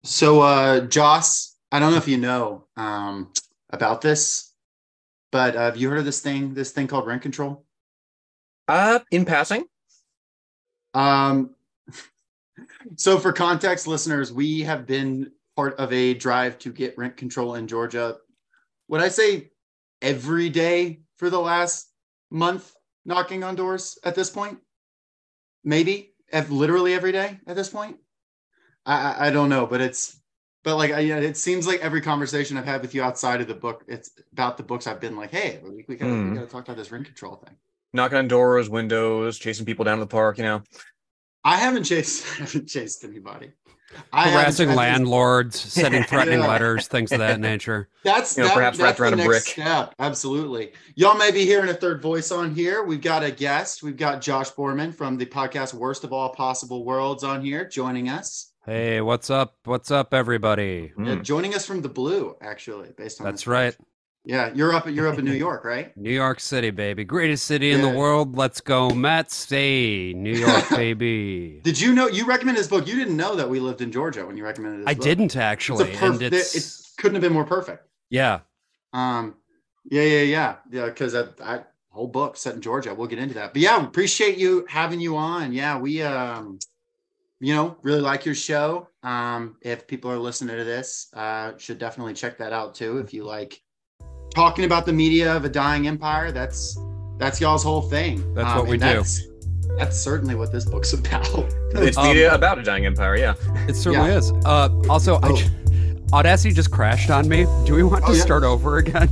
So, Joss, I don't know if you know about this, but have you heard of this thing called rent control? In passing. Um, so for context, listeners, we have been part of a drive to get rent control in Georgia. Would I say every day for the last month, knocking on doors at this point? Maybe literally every day at this point. I don't know, but like yeah, it seems like every conversation I've had with you outside of the book, it's about the books. I've been like, hey, we gotta talk about this rent control thing. Knocking on doors, windows, chasing people down to the park. I haven't chased I haven't chased anybody. I haven't Harassing tried this. landlords, sending threatening Yeah, letters, things of that nature. that's that Perhaps wrapped that's the around a next brick. step. Absolutely. Y'all may be hearing a third voice on here. We've got a guest. We've got Josh Borman from the podcast Worst of All Possible Worlds on here joining us. Hey, what's up? What's up, everybody? Hmm. Joining us from the blue, actually, based on this That's right. picture. Yeah, you're up in New York, right? New York City, baby. Greatest city in the Yeah. world. Let's go, Mets. Hey, New York, baby. Did you know you recommended this book? You didn't know that we lived in Georgia when you recommended this I book. didn't It's a actually. And perfect. It couldn't have been more perfect. yeah. Um, yeah. Because that whole book set in Georgia. We'll get into that. But yeah, appreciate you having you on. Yeah, we really like your show. If people are listening to this, should definitely check that out too. If you like talking about the media of a dying empire, that's y'all's whole thing. That's what we and do. That's certainly what this book's about. It's media about a dying empire, yeah. It certainly Yeah. is. Also, Oh. Audacity just crashed on me. Do we want to Yeah. start over again?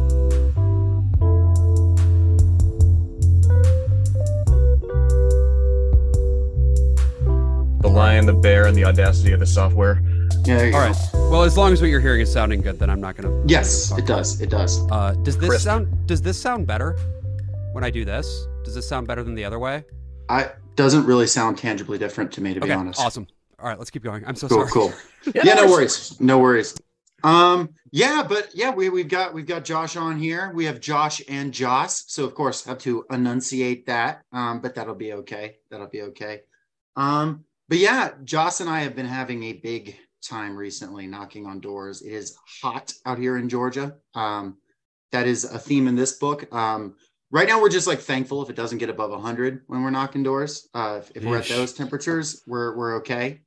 The lion, the bear, and the audacity of the software. Yeah. There you All go. right. Well, as long as what you're hearing is sounding good, then I'm not gonna. Yes, it does. It does. Does this sound better when I do this? Does this sound better than the other way? I doesn't really sound tangibly different to me, to be Okay, honest. awesome. All right, let's keep going. I'm so Cool, sorry. cool. Yeah, Yeah, no no worries. No worries. But yeah, we've got Josh on here. We have Josh and Joss. So of course have to enunciate that. But that'll be okay. That'll be okay. But yeah, Joss and I have been having a big time recently knocking on doors. It is hot out here in Georgia. That is a theme in this book. Right now, we're just like thankful if it doesn't get above 100 when we're knocking doors. If we're at Yeesh. those temperatures, we're okay.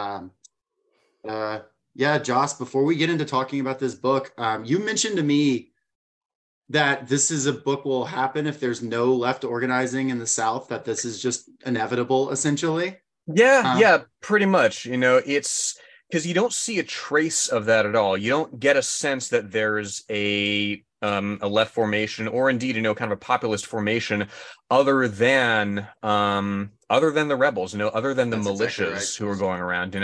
Yeah, Joss, before we get into talking about this book, you mentioned to me that this is a book will happen if there's no left organizing in the South, that this is just inevitable, essentially. Yeah, pretty much. It's because you don't see a trace of that at all. You don't get a sense that there's a left formation, or indeed, kind of a populist formation, other than the rebels, other than the That's militias exactly right. who are going around.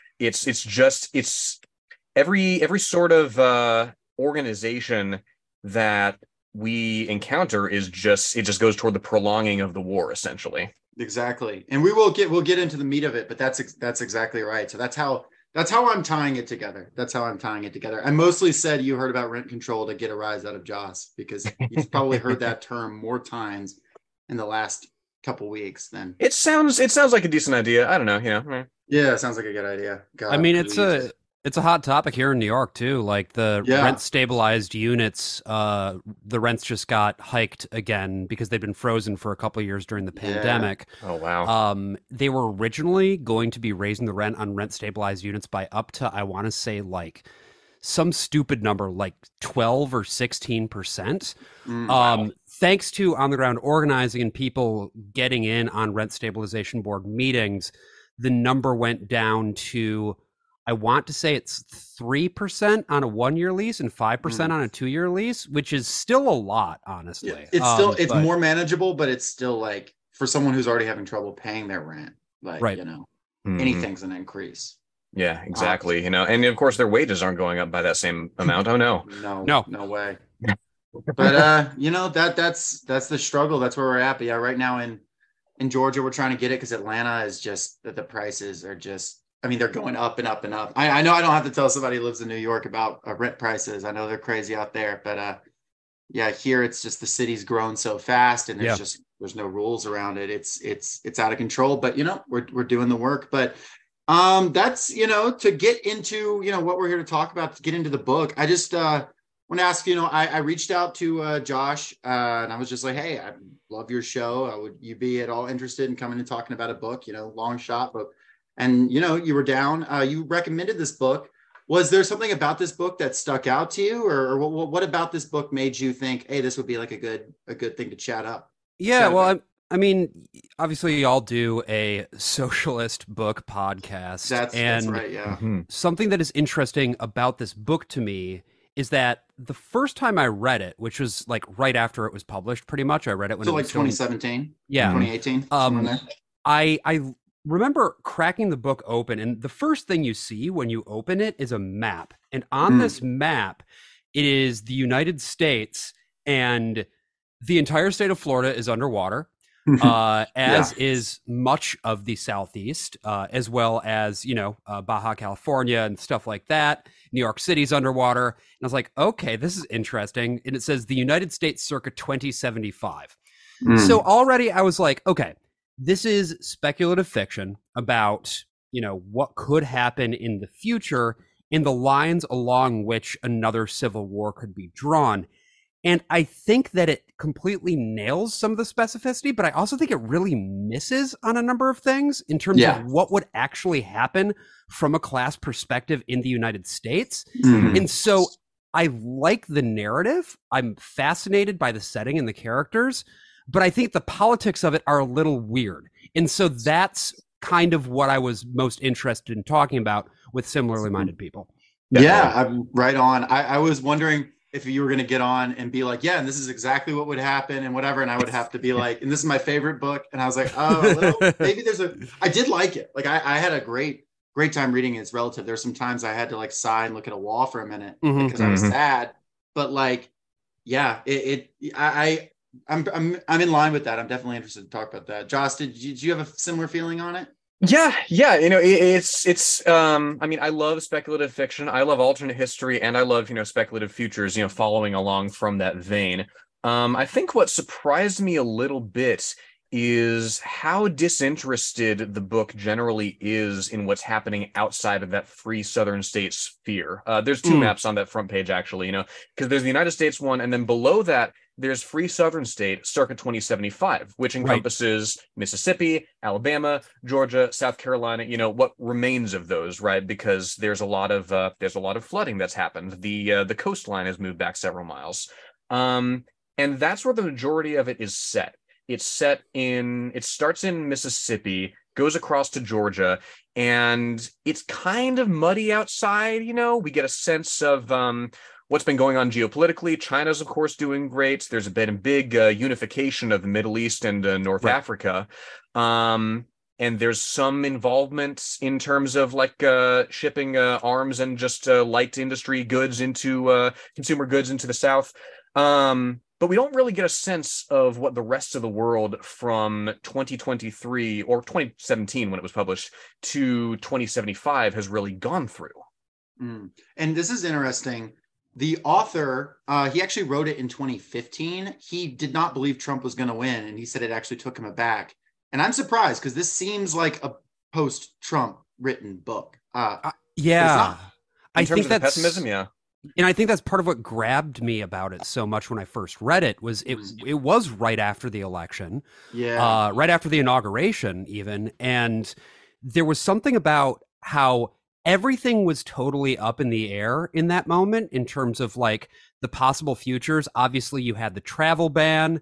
It's every sort of organization that we encounter it just goes toward the prolonging of the war, essentially. Exactly. And we'll get into the meat of it, but that's exactly right. So that's how I'm tying it together. That's how I'm tying it together. I mostly said you heard about rent control to get a rise out of Joss, because you've probably heard that term more times in the last couple weeks than. It sounds like a decent idea. I don't know. Yeah, sounds like a good idea. God, I mean, please. it's a hot topic here in New York too. Like the Yeah. rent stabilized units, the rents just got hiked again because they've been frozen for a couple of years during the Yeah. pandemic. Oh wow. They were originally going to be raising the rent on rent stabilized units by up to, I want to say, like some stupid number, like 12 or 16%. Wow. Thanks to on the ground organizing and people getting in on rent stabilization board meetings, the number went down to, I want to say it's 3% on a 1-year lease and 5% on a 2-year lease, which is still a lot, honestly. Yeah. It's but- more manageable, but it's still like for someone who's already having trouble paying their rent, like, Right. Mhm. anything's an increase. Yeah, exactly. And of course their wages aren't going up by that same amount. Oh no. No way. But that's the struggle. That's where we're at. But yeah, right now in Georgia, we're trying to get it because Atlanta is just that the prices are just, I mean, they're going up and up and up. I know I don't have to tell somebody who lives in New York about rent prices. I know they're crazy out there, but yeah, here it's just the city's grown so fast, and there's no rules around it. It's out of control. But we're doing the work. But That's, to get into, what we're here to talk about, to get into the book. I just want to ask, I reached out to Josh and I was just like, hey, I love your show. Would you be at all interested in coming and talking about a book, long shot, but, and, you were down, you recommended this book. Was there something about this book that stuck out to you, or what about this book made you think, hey, this would be like a good thing to chat up? Yeah, well, I mean, obviously, y'all do a socialist book podcast. That's right, yeah. Something that is interesting about this book to me is that the first time I read it, which was like right after it was published, pretty much, I read it when it was 2017, yeah, 2018. I remember cracking the book open, and the first thing you see when you open it is a map, and on this map, it is the United States, and the entire state of Florida is underwater. As is much of the Southeast, as well as, Baja California and stuff like that. New York City's underwater. And I was like, okay, this is interesting. And it says the United States circa 2075. So already I was like, okay, this is speculative fiction about, what could happen in the future in the lines along which another civil war could be drawn. And I think that it completely nails some of the specificity, but I also think it really misses on a number of things in terms of what would actually happen from a class perspective in the United States. And so I like the narrative. I'm fascinated by the setting and the characters, but I think the politics of it are a little weird. And so that's kind of what I was most interested in talking about with similarly minded people. Yeah, I'm right on. I was wondering if you were going to get on and be like, yeah, and this is exactly what would happen and whatever. And I would have to be like, and this is my favorite book. And I was like, maybe I did like it. Like I had a great time reading it. It's relative. There's some times I had to like sigh and look at a wall for a minute because I was sad, but like, yeah, I'm in line with that. I'm definitely interested to talk about that. Josh, did you have a similar feeling on it? Yeah. It's I mean, I love speculative fiction. I love alternate history, and I love, speculative futures, following along from that vein. I think what surprised me a little bit is how disinterested the book generally is in what's happening outside of that free southern state sphere. There's two maps on that front page, actually, because there's the United States one, and then below that, there's free southern state circa 2075, which encompasses Mississippi, Alabama, Georgia, South Carolina, what remains of those, right? Because there's a lot of flooding that's happened. The coastline has moved back several miles. And that's where the majority of it is set. It starts in Mississippi, goes across to Georgia, and it's kind of muddy outside. We get a sense of what's been going on geopolitically. China's, of course, doing great. There's been a big unification of the Middle East and North Africa. And there's some involvement in terms of like shipping arms and just light industry goods into consumer goods into the South. But we don't really get a sense of what the rest of the world from 2023 or 2017 when it was published to 2075 has really gone through. And this is interesting. The author, he actually wrote it in 2015. He did not believe Trump was going to win, and he said it actually took him aback. And I'm surprised because this seems like a post-Trump written book. Yeah, I think that's pessimism. Yeah. And I think that's part of what grabbed me about it so much when I first read it was it was right after the election, right after the inauguration even. And there was something about how everything was totally up in the air in that moment in terms of like the possible futures. Obviously you had the travel ban.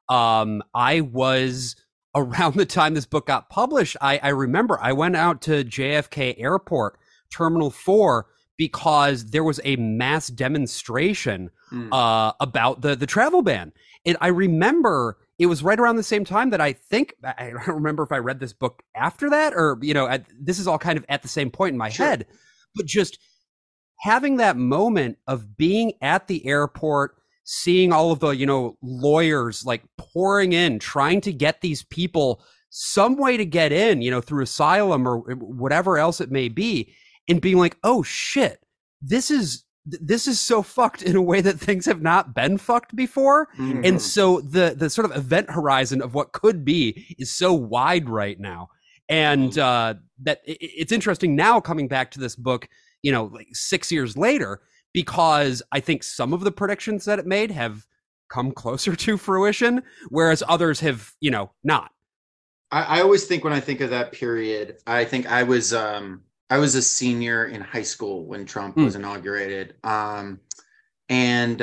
I was around the time this book got published. I remember I went out to JFK Airport, Terminal 4, because there was a mass demonstration about the travel ban. And I remember it was right around the same time that I don't remember if I read this book after that or, this is all kind of at the same point in my head, but just having that moment of being at the airport, seeing all of the, lawyers like pouring in, trying to get these people some way to get in, through asylum or whatever else it may be. And being like, oh shit, this is so fucked in a way that things have not been fucked before. And so the sort of event horizon of what could be is so wide right now. And it's interesting now coming back to this book, like 6 years later, because I think some of the predictions that it made have come closer to fruition, whereas others have, not. I always think when I think of that period, I think I was a senior in high school when Trump was inaugurated. And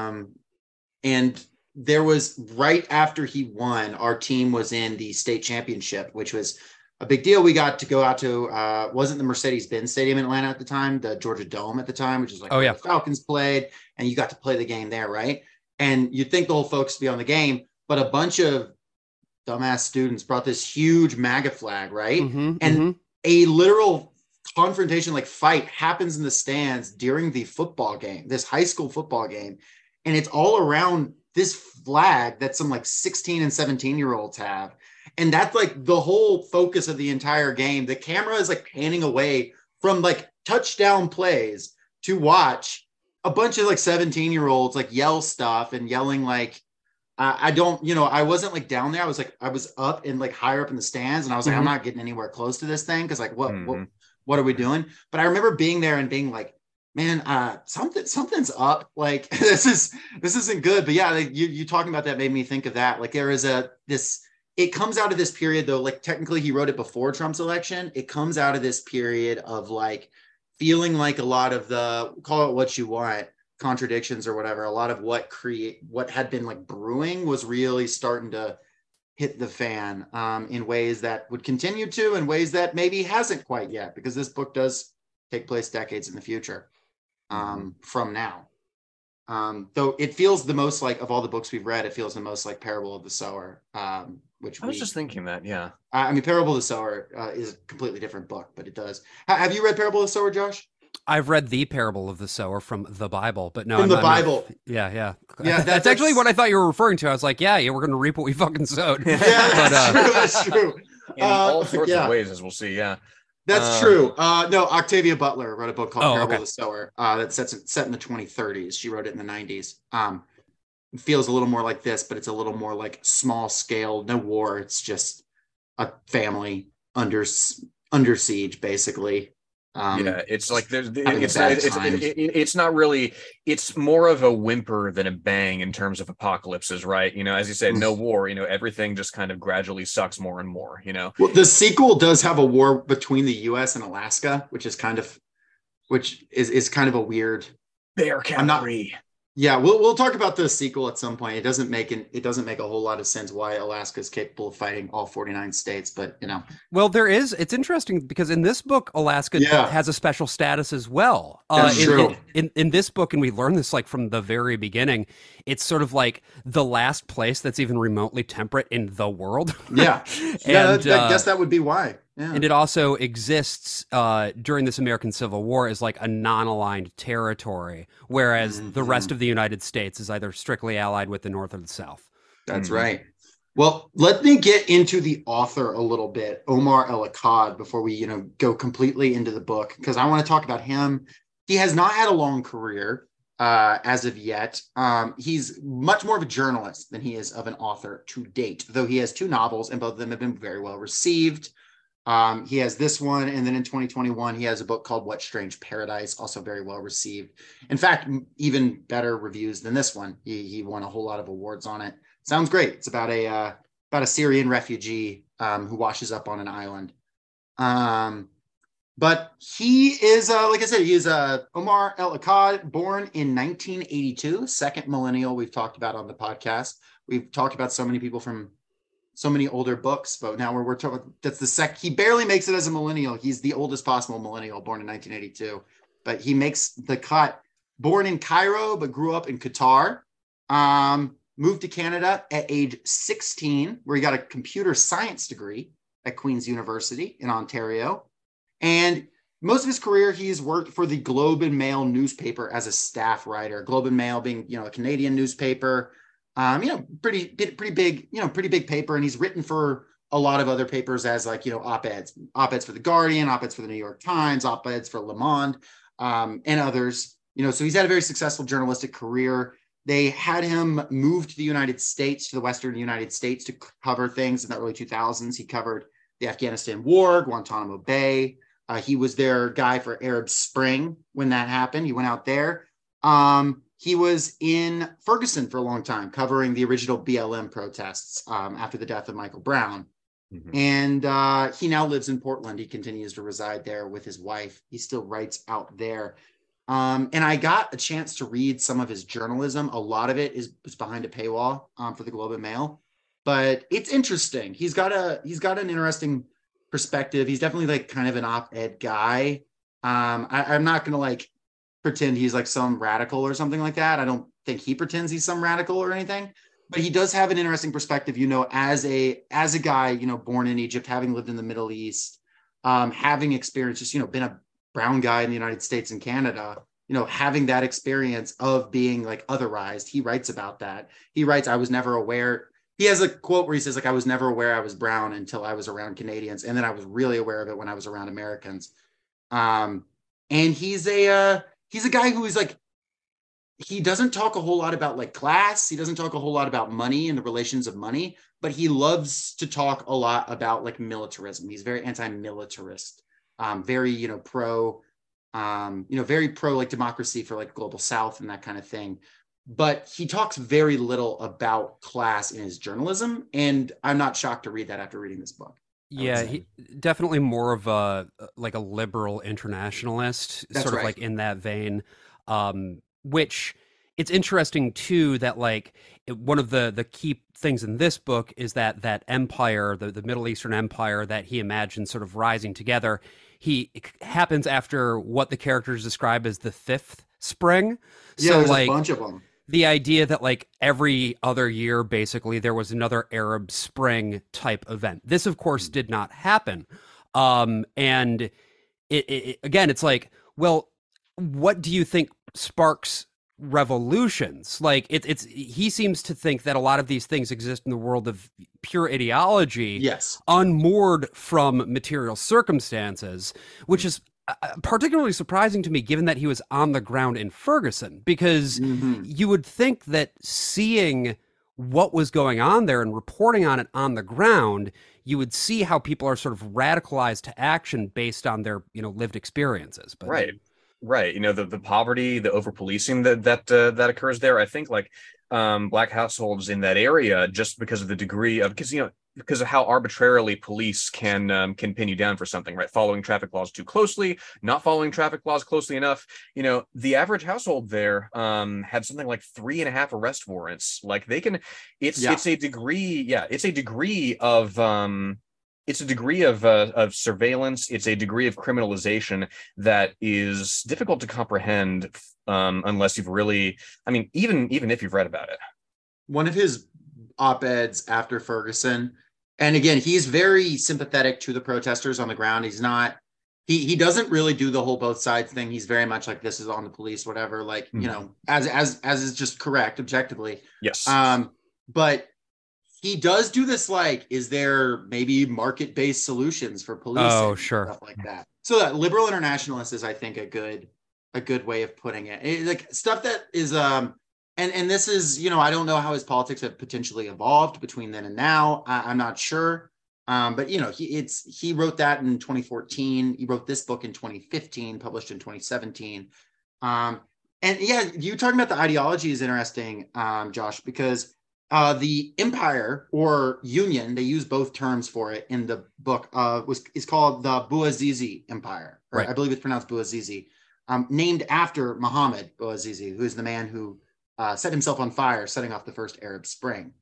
there was, right after he won, our team was in the state championship, which was a big deal. We got to go out to, wasn't the Mercedes-Benz Stadium in Atlanta at the time, the Georgia Dome at the time, which is like where the Falcons played, and you got to play the game there, right? And you'd think the whole focus would be on the game, but a bunch of dumbass students brought this huge MAGA flag, right? A literal confrontation, like fight, happens in the stands during the football game, this high school football game. And it's all around this flag that some like 16 and 17-year-olds have. And that's like the whole focus of the entire game. The camera is like panning away from like touchdown plays to watch a bunch of like 17-year-olds like yell stuff and yelling like, I wasn't like down there. I was up and like higher up in the stands, and I was like, I'm not getting anywhere close to this thing. Cause like, what are we doing? But I remember being there and being like, man, something's up. Like this isn't good. But yeah, like, you talking about that made me think of that. Like there is it comes out of this period though, like technically he wrote it before Trump's election. It comes out of this period of like feeling like a lot of the, call it what you want, contradictions or whatever, a lot of what had been like brewing was really starting to hit the fan in ways that would continue to, in ways that maybe hasn't quite yet, because this book does take place decades in the future from now. Though it feels the most like, of all the books we've read, it feels the most like Parable of the Sower, which I was just thinking that, yeah. I mean, Parable of the Sower is a completely different book, but it does. Have you read Parable of the Sower, Josh? I've read the Parable of the Sower from the Bible, but no. From the Bible. Yeah. That's actually what I thought you were referring to. I was like, yeah, we're going to reap what we fucking sowed. Yeah, that's true. In all sorts of ways, as we'll see, yeah. That's true. No, Octavia Butler wrote a book called Parable of the Sower that's set in the 2030s. She wrote it in the 90s. It feels a little more like this, but it's a little more like small scale, no war. It's just a family under siege, basically. It's like it's not really, it's more of a whimper than a bang in terms of apocalypses, right? As you said, no war, everything just kind of gradually sucks more and more, Well, the sequel does have a war between the US and Alaska, which is kind of a weird bear cavalry. Yeah, we'll talk about the sequel at some point. It doesn't make a whole lot of sense why Alaska is capable of fighting all 49 states, but Well, it's interesting because in this book, Alaska has a special status as well. That's true. In this book, and we learned this like from the very beginning, it's sort of like the last place that's even remotely temperate in the world. Yeah. I guess that would be why. Yeah. And it also exists during this American Civil War as like a non-aligned territory, whereas the rest of the United States is either strictly allied with the North or the South. That's right. Well, let me get into the author a little bit, Omar El-Akkad, before we go completely into the book, because I want to talk about him. He has not had a long career as of yet. He's much more of a journalist than he is of an author to date, though he has 2 novels, and both of them have been very well received. He has this one, and then in 2021 he has a book called What Strange Paradise, also very well received. In fact, even better reviews than this one. He won a whole lot of awards on it. Sounds great. It's about a Syrian refugee who washes up on an island. But he is, like I said, he is Omar El-Akkad, born in 1982, second millennial we've talked about on the podcast. We've talked about so many people from so many older books, but now we're talking, that's he barely makes it as a millennial. He's the oldest possible millennial, born in 1982, but he makes the cut. Born in Cairo, but grew up in Qatar. Moved to Canada at age 16, where he got a computer science degree at Queen's University in Ontario. And most of his career, he's worked for the Globe and Mail newspaper as a staff writer. Globe and Mail being, a Canadian newspaper. Pretty big paper, and he's written for a lot of other papers as op-eds for the Guardian, op-eds for the New York Times, op-eds for Le Monde, and others. So he's had a very successful journalistic career. They had him move to the United States, to the Western United States, to cover things in the early 2000s. He covered the Afghanistan War, Guantanamo Bay. He was their guy for Arab Spring when that happened. He went out there. He was in Ferguson for a long time, covering the original BLM protests after the death of Michael Brown. Mm-hmm. And he now lives in Portland. He continues to reside there with his wife. He still writes out there. And I got a chance to read some of his journalism. A lot of it is behind a paywall for the Globe and Mail, but it's interesting. He's got an interesting perspective. He's definitely like kind of an op-ed guy. I'm not going to like pretend he's like some radical or something like that. I don't think he pretends he's some radical or anything, but he does have an interesting perspective, you know, as a guy, you know, born in Egypt, having lived in the Middle East, having experienced just, you know, been a brown guy in the United States and Canada, you know, having that experience of being like otherized. He writes about that. He writes, I was never aware. He has a quote where he says, like, I was never aware I was brown until I was around Canadians. And then I was really aware of it when I was around Americans. And he's a guy who is like, he doesn't talk a whole lot about like class. He doesn't talk a whole lot about money and the relations of money, but he loves to talk a lot about like militarism. He's very anti-militarist, very, you know, very pro like democracy for like global South and that kind of thing. But he talks very little about class in his journalism. And I'm not shocked to read that after reading this book. Yeah, he definitely more of a like a liberal internationalist. That's sort of like in that vein, which it's interesting too that like one of the key things in this book is that empire, the Middle Eastern empire that he imagines sort of rising together, it happens after what the characters describe as the fifth spring. Yeah, so there's like a bunch of them. The idea that like every other year, basically, there was another Arab Spring type event. This, of course, did not happen. And it again, it's like, well, what do you think sparks revolutions? Like he seems to think that a lot of these things exist in the world of pure ideology, yes, unmoored from material circumstances, which is particularly surprising to me, given that he was on the ground in Ferguson, because you would think that seeing what was going on there and reporting on it on the ground, you would see how people are sort of radicalized to action based on their, you know, lived experiences. But right. You know, the poverty, the over policing that occurs there. I think like black households in that area, just because of the degree of, because of how arbitrarily police can pin you down for something, right? Following traffic laws too closely, not following traffic laws closely enough. You know, the average household there had something like 3.5 arrest warrants. Like they can, it's a degree of surveillance. It's a degree of criminalization that is difficult to comprehend unless you've really, I mean, even if you've read about it. One of his op-eds after Ferguson, and again, he's very sympathetic to the protesters on the ground. He's not, he doesn't really do the whole both sides thing. He's very much like, this is on the police, whatever, like, you know, as is just correct objectively. Yes. But he does do this, like, is there maybe market-based solutions for policing? Oh, sure. Stuff like that. So that liberal internationalist is, I think, a good way of putting it. Like stuff that is, and this is, you know, I don't know how his politics have potentially evolved between then and now. I'm not sure. But you know, he wrote that in 2014. He wrote this book in 2015, published in 2017. And yeah, you talking about the ideology is interesting, Josh, because the empire or union, they use both terms for it in the book, is called the Bouazizi Empire, or right. I believe it's pronounced Bouazizi, named after Mohammed Bouazizi, who is the man who set himself on fire, setting off the first Arab Spring,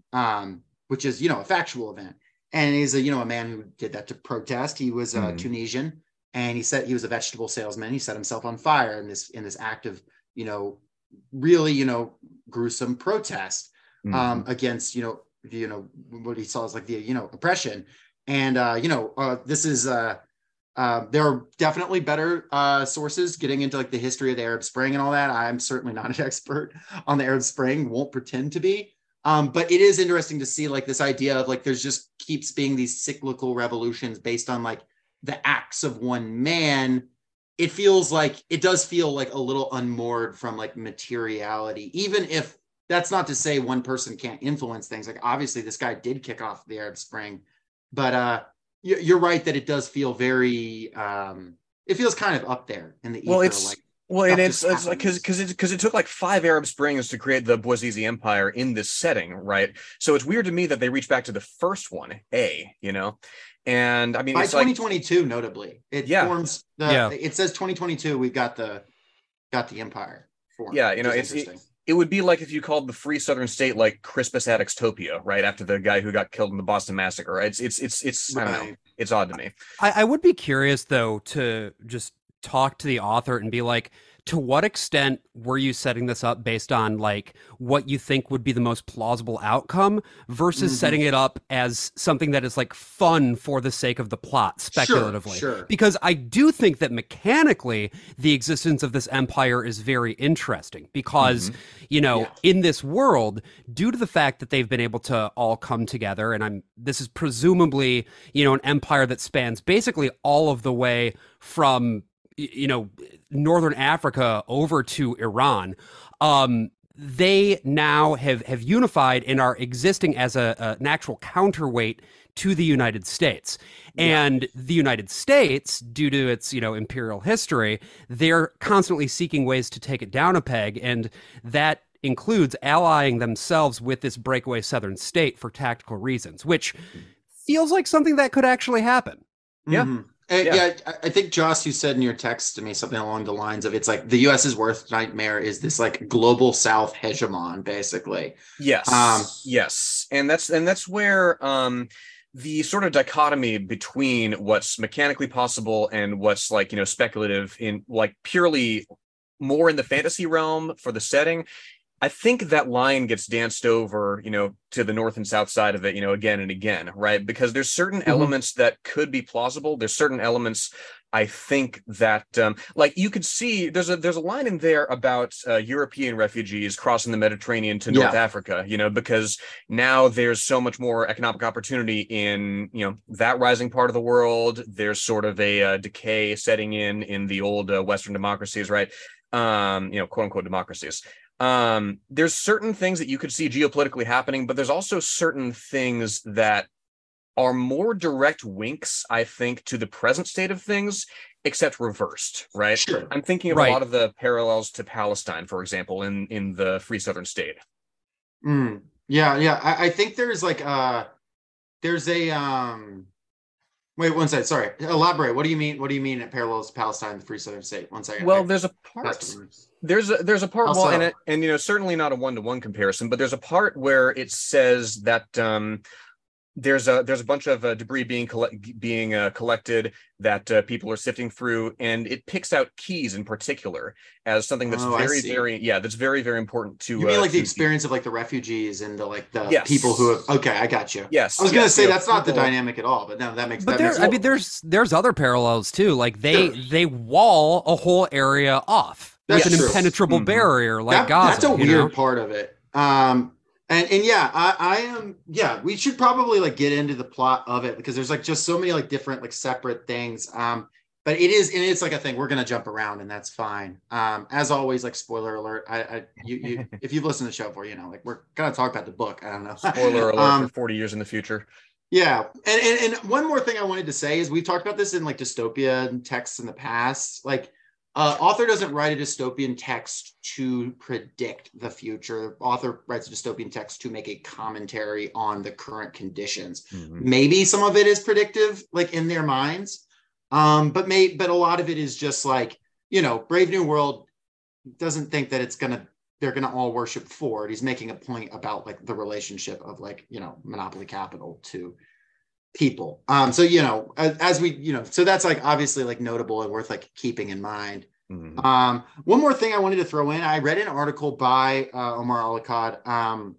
which is, you know, a factual event. And he's a man who did that to protest. He was Tunisian, and he said he was a vegetable salesman. He set himself on fire in this act of, you know, really, you know, gruesome protest against, you know, what he saw as like the, you know, oppression. And, this is, there are definitely better sources getting into like the history of the Arab Spring and all that. I'm certainly not an expert on the Arab Spring, won't pretend to be. But it is interesting to see like this idea of like, there's just keeps being these cyclical revolutions based on like the acts of one man. It does feel like a little unmoored from like materiality, even if that's not to say one person can't influence things. Like obviously this guy did kick off the Arab Spring, but you're right that it does feel very it feels kind of up there in the ether. Well, it's and it's like because it took like 5 Arab Springs to create the Bouazizi Empire in this setting, right? So it's weird to me that they reach back to the first one, and I mean by it's 2022, like, notably, it forms it says 2022. We've got the empire formed. Yeah, it would be like if you called the Free Southern State like Crispus Attucks-topia, right after the guy who got killed in the Boston Massacre. Right? It's I don't know. It's odd to me. I would be curious though to just talk to the author and be like, to what extent were you setting this up based on like what you think would be the most plausible outcome versus setting it up as something that is like fun for the sake of the plot speculatively? Sure. Because I do think that mechanically the existence of this empire is very interesting because, in this world, due to the fact that they've been able to all come together, and this is presumably, an empire that spans basically all of the way from Northern Africa over to Iran. They now have unified and are existing as an actual counterweight to the United States. And the United States, due to its, imperial history, they're constantly seeking ways to take it down a peg. And that includes allying themselves with this breakaway southern state for tactical reasons, which feels like something that could actually happen. Yeah. Mm-hmm. I think Joss, you said in your text to me something along the lines of, it's like the US's worst nightmare is this like global South hegemon, basically. Yes. Yes. And that's where the sort of dichotomy between what's mechanically possible and what's like, speculative in like purely more in the fantasy realm for the setting. I think that line gets danced over, to the north and south side of it, again and again, right? Because there's certain elements that could be plausible. There's certain elements, I think, that, like you could see, there's a line in there about European refugees crossing the Mediterranean to North Africa, because now there's so much more economic opportunity in, that rising part of the world. There's sort of a decay setting in the old Western democracies, right? Quote unquote democracies. There's certain things that you could see geopolitically happening, but there's also certain things that are more direct winks, I think, to the present state of things, except reversed, right? Sure. I'm thinking of a lot of the parallels to Palestine, for example, in the Free Southern State. Yeah. I think there's like there's a wait, one second. Sorry. Elaborate. What do you mean? What do you mean it parallels Palestine, the Free Southern State? 1 second. Well, there's a part. There's a part. Also, well, and certainly not a 1-to-1 comparison, but there's a part where it says that there's a bunch of debris being collected that people are sifting through, and it picks out keys in particular as something that's that's very, very important to. You mean like the experience of like the refugees and the people who have? Okay, I got you. Yes, I was gonna say that's not the dynamic at all, but no, that makes. But there's other parallels too. Like they wall a whole area off. That's an impenetrable barrier, like Gaza. That's a weird part of it. And yeah, I am. Yeah, we should probably like get into the plot of it because there's like just so many like different like separate things. But it's like a thing. We're gonna jump around, and that's fine. As always, like spoiler alert. You if you've listened to the show before, like we're gonna talk about the book. I don't know. Spoiler alert for 40 years in the future. Yeah, and one more thing I wanted to say is we've talked about this in like dystopia texts in the past, like. Author doesn't write a dystopian text to predict the future. Author writes a dystopian text to make a commentary on the current conditions. Maybe some of it is predictive, like in their minds, but a lot of it is just like, Brave New World doesn't think that they're gonna all worship Ford. He's making a point about like the relationship of like, monopoly capital to people. So as we so that's like obviously like notable and worth like keeping in mind. One more thing I wanted to throw in, I read an article by Omar Al-Akkad.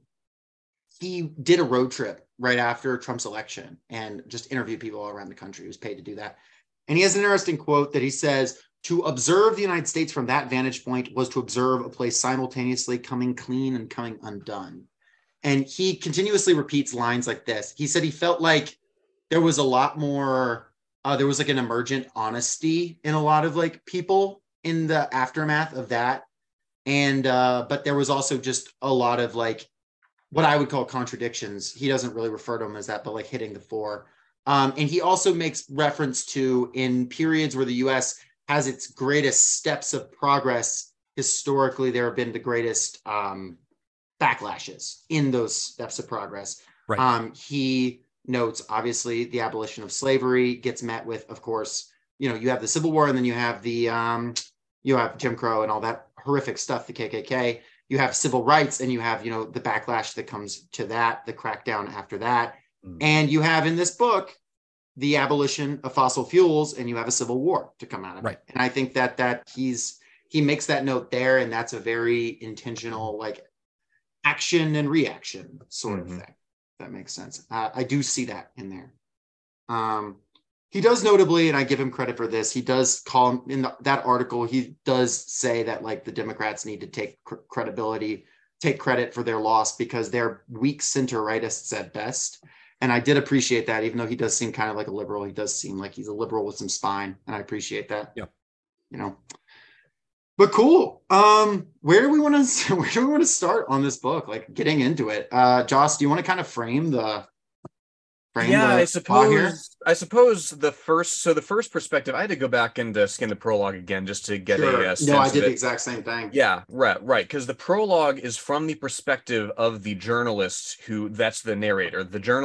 He did a road trip right after Trump's election and just interviewed people all around the country. He was paid to do that, and he has an interesting quote that he says, "To observe the United States from that vantage point was to observe a place simultaneously coming clean and coming undone." And he continuously repeats lines like this. He said he felt like there was a lot more, there was like an emergent honesty in a lot of like people in the aftermath of that. And, but there was also just a lot of like, what I would call contradictions. He doesn't really refer to them as that, but like hitting the fore. And he also makes reference to in periods where the U.S. has its greatest steps of progress, historically, there have been the greatest backlashes in those steps of progress. Right. He notes, obviously, the abolition of slavery gets met with, of course, you have the Civil War, and then you have you have Jim Crow and all that horrific stuff, the KKK. You have civil rights, and you have, the backlash that comes to that, the crackdown after that. And you have in this book the abolition of fossil fuels, and you have a civil war to come out of it. And I think that he makes that note there, and that's a very intentional, like, action and reaction sort of thing. That makes sense. I do see that in there. He does notably, and I give him credit for this, he does call him in that article, he does say that, like, the Democrats need to take take credit for their loss because they're weak center-rightists at best. And I did appreciate that, even though he does seem kind of like a liberal, he does seem like he's a liberal with some spine, and I appreciate that. Yeah. But cool. Where do we want to start on this book? Like, getting into it. Joss, do you want to kind of frame the I suppose the first perspective, I had to go back and skim the prologue again just to get a sense. No, I did the exact same thing. Yeah, right, because the prologue is from the perspective of the journalist that's the narrator.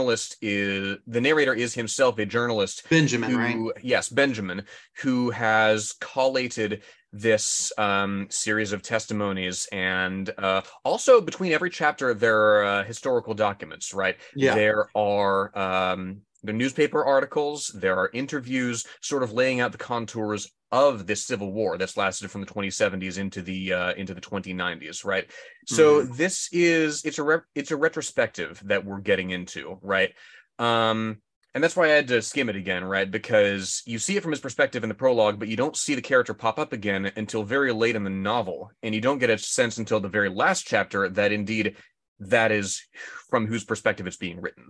The narrator is himself a journalist. Benjamin, right? Yes, Benjamin, who has collated this series of testimonies, and also between every chapter there are historical documents, right? Yeah. There are the newspaper articles, there are interviews sort of laying out the contours of this civil war that's lasted from the 2070s into the 2090s, right? So this is it's a retrospective that we're getting into, right? And that's why I had to skim it again, right? Because you see it from his perspective in the prologue, but you don't see the character pop up again until very late in the novel. And you don't get a sense until the very last chapter that indeed that is from whose perspective it's being written.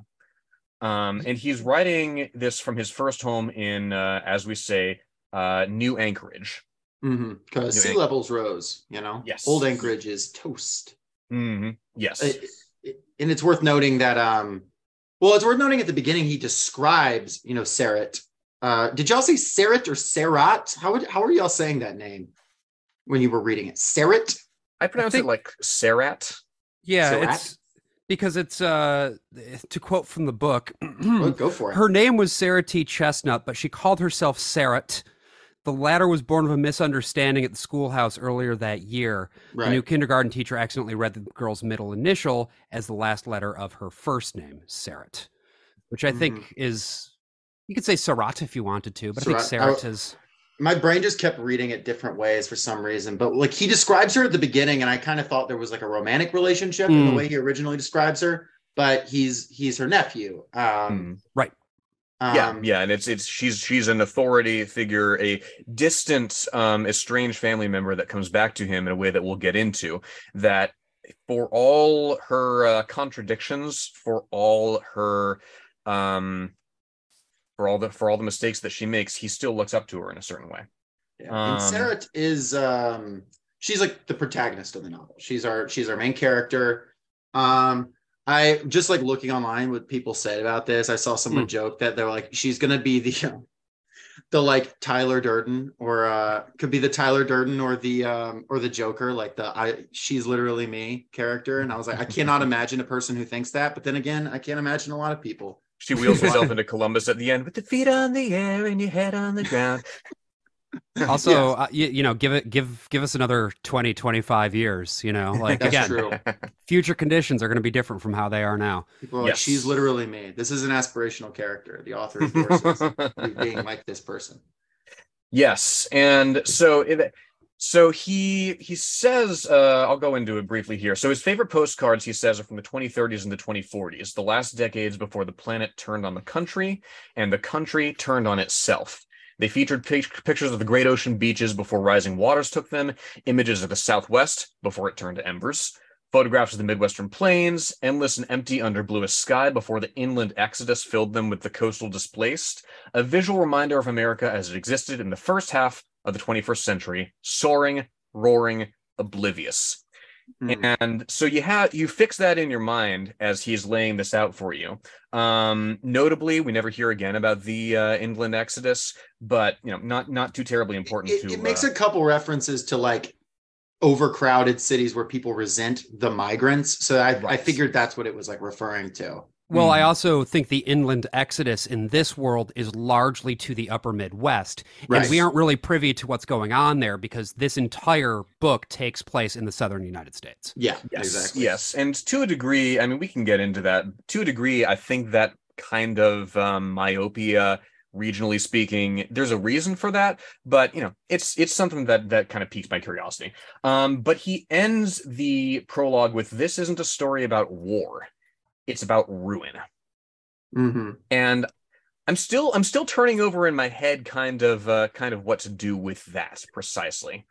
And he's writing this from his first home in, as we say, New Anchorage. Because sea levels rose, Yes. Old Anchorage is toast. Yes. And it's worth noting that... Well, it's worth noting at the beginning, he describes, Sarat. Did y'all say Sarat or Sarat? How are y'all saying that name when you were reading it? Sarat? I pronounce it like Sarat. Yeah, Sarat? it's because it's, to quote from the book, Well, go for it. Her name was Sarah T. Chestnut, but she called herself Sarat. The latter was born of a misunderstanding at the schoolhouse earlier that year. Right. The new kindergarten teacher accidentally read the girl's middle initial as the last letter of her first name, Sarat, which I think is, you could say Sarat if you wanted to, but I think Sarat is... My brain just kept reading it different ways for some reason, but like he describes her at the beginning, and I kind of thought there was like a romantic relationship in the way he originally describes her, but he's her nephew. Right. Yeah, and she's an authority figure, a distant, estranged family member that comes back to him in a way that we'll get into. That for all her contradictions, for all her, for all the mistakes that she makes, he still looks up to her in a certain way. Yeah. And Sarah is she's like the protagonist of the novel. She's our main character. I just like looking online what people said about this. I saw someone joke that they're like, she's gonna be the like Tyler Durden, or could be the Tyler Durden or the Joker, like she's literally me character. And I was like, I cannot imagine a person who thinks that, but then again, I can't imagine a lot of people. She wheels herself into Columbus at the end with the feet on the air and your head on the ground. Also, give us another 20, 25 years, like That's again, true. Future conditions are going to be different from how they are now. People are like, she's literally me. This is an aspirational character. The author endorses being like this person. Yes. And so he says, I'll go into it briefly here. So his favorite postcards, he says, are from the 2030s and the 2040s, the last decades before the planet turned on the country and the country turned on itself. They featured pictures of the great ocean beaches before rising waters took them, images of the Southwest before it turned to embers, photographs of the Midwestern plains, endless and empty under bluest sky before the inland exodus filled them with the coastal displaced, a visual reminder of America as it existed in the first half of the 21st century, soaring, roaring, oblivious. And so you fix that in your mind as he's laying this out for you. Notably, we never hear again about the inland exodus, but not too terribly important. It makes a couple references to like overcrowded cities where people resent the migrants. So I figured that's what it was like referring to. Well, I also think the inland exodus in this world is largely to the upper Midwest. Right. And we aren't really privy to what's going on there because this entire book takes place in the southern United States. Yeah, yes, exactly. Yes. And to a degree, I mean, we can get into that. To a degree, I think that kind of myopia, regionally speaking, there's a reason for that, but it's something that kind of piques my curiosity. But he ends the prologue with, "This isn't a story about war. It's about ruin." And I'm still turning over in my head kind of what to do with that precisely.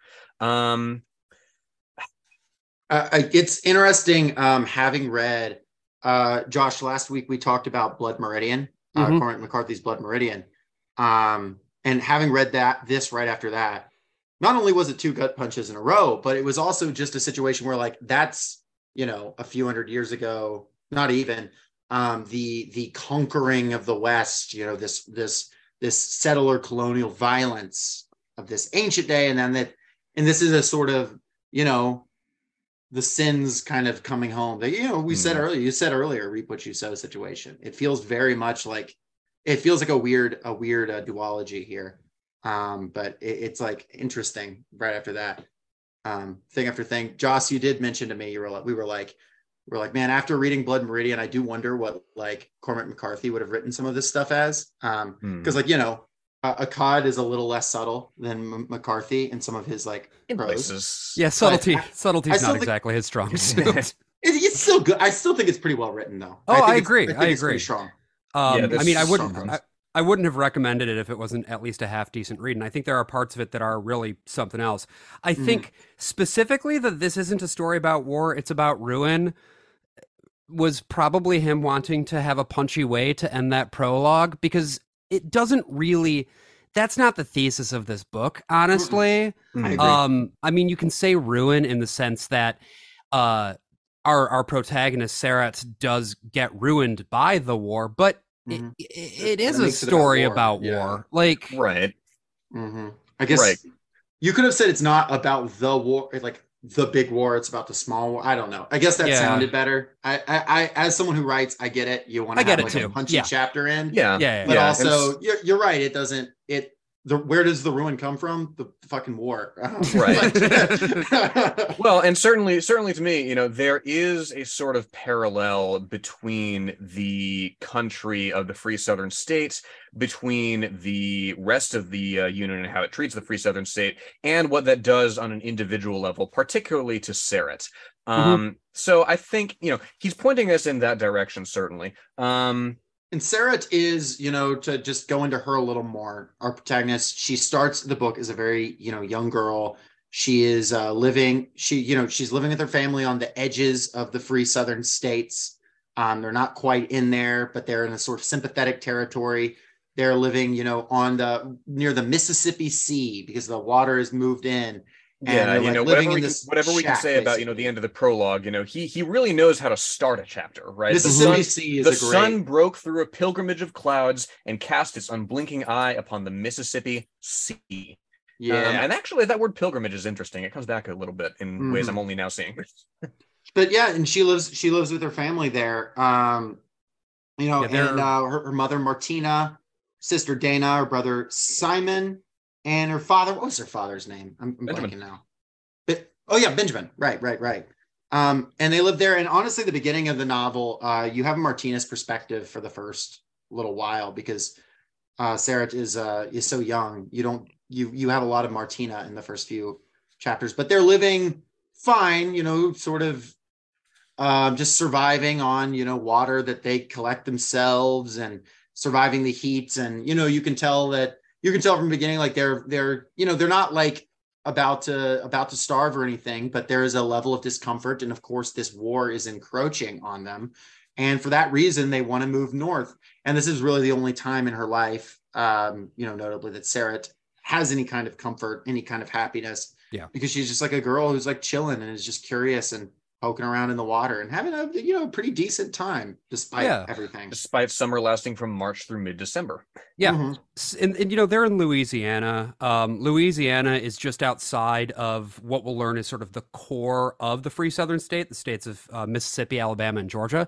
It's interesting having read Josh, last week we talked about Blood Meridian, Cormac McCarthy's Blood Meridian, and having read this right after that, not only was it two gut punches in a row, but it was also just a situation where like that's a few hundred years ago, not even, the conquering of the West, this settler colonial violence of this ancient day, and this is a sort of the sins kind of coming home that you said earlier, reap what you sow situation. It feels very much like a weird duology here, but it's like interesting right after that, thing after thing. Joss, you did mention to me, we were like, man, after reading Blood Meridian, I do wonder what like Cormac McCarthy would have written some of this stuff as, because Akkad is a little less subtle than McCarthy in some of his like prose. Yeah, subtlety's not exactly his strong suit. It's still good. I still think it's pretty well written, though. I agree. I it's agree. pretty strong. I mean, I wouldn't have recommended it if it wasn't at least a half decent read. And I think there are parts of it that are really something else. I think specifically that this isn't a story about war; it's about ruin. Was probably him wanting to have a punchy way to end that prologue, because it doesn't really, that's not the thesis of this book, honestly. I mean, you can say ruin in the sense that our protagonist Sarat does get ruined by the war, but it is a story about war. Like, right. I guess you could have said it's not about the war, like the big war, it's about the small war. I don't know. I guess that sounded better. I as someone who writes, I get it. You want to have like a punchy chapter in. But also you're right. It doesn't, where does the ruin come from? The fucking war. Right. Well, and certainly to me, there is a sort of parallel between the country of the Free Southern States, between the rest of the Union and how it treats the Free Southern State, and what that does on an individual level, particularly to Sarat. So I think, he's pointing us in that direction, certainly. And Sarat is, to just go into her a little more, our protagonist, she starts the book as a very, young girl. She is she's living with her family on the edges of the Free Southern States. They're not quite in there, but they're in a sort of sympathetic territory. They're living, near the Mississippi Sea because the water has moved in. And whatever we can say about the end of the prologue, he really knows how to start a chapter, right? Mississippi Sea is the sun broke through a pilgrimage of clouds and cast its unblinking eye upon the Mississippi Sea. And actually, that word pilgrimage is interesting. It comes back a little bit in ways I'm only now seeing. But and she lives with her family there. Her mother Martina, sister Dana, her brother Simon. And her father, what was her father's name? I'm blanking now. Benjamin. Right. And they live there. And honestly, the beginning of the novel, you have Martina's perspective for the first little while because Sarat is so young. You have a lot of Martina in the first few chapters, but they're living fine, sort of just surviving on, water that they collect themselves and surviving the heat. And, you can tell from the beginning, like they're not like about to starve or anything, but there is a level of discomfort. And of course, this war is encroaching on them. And for that reason, they want to move north. And this is really the only time in her life, notably that Sarat has any kind of comfort, any kind of happiness. Yeah. Because she's just like a girl who's like chilling and is just curious. And poking around in the water and having a pretty decent time despite everything. Despite summer lasting from March through mid-December. Yeah. Mm-hmm. And they're in Louisiana. Louisiana is just outside of what we'll learn is sort of the core of the free southern state, the states of Mississippi, Alabama, and Georgia.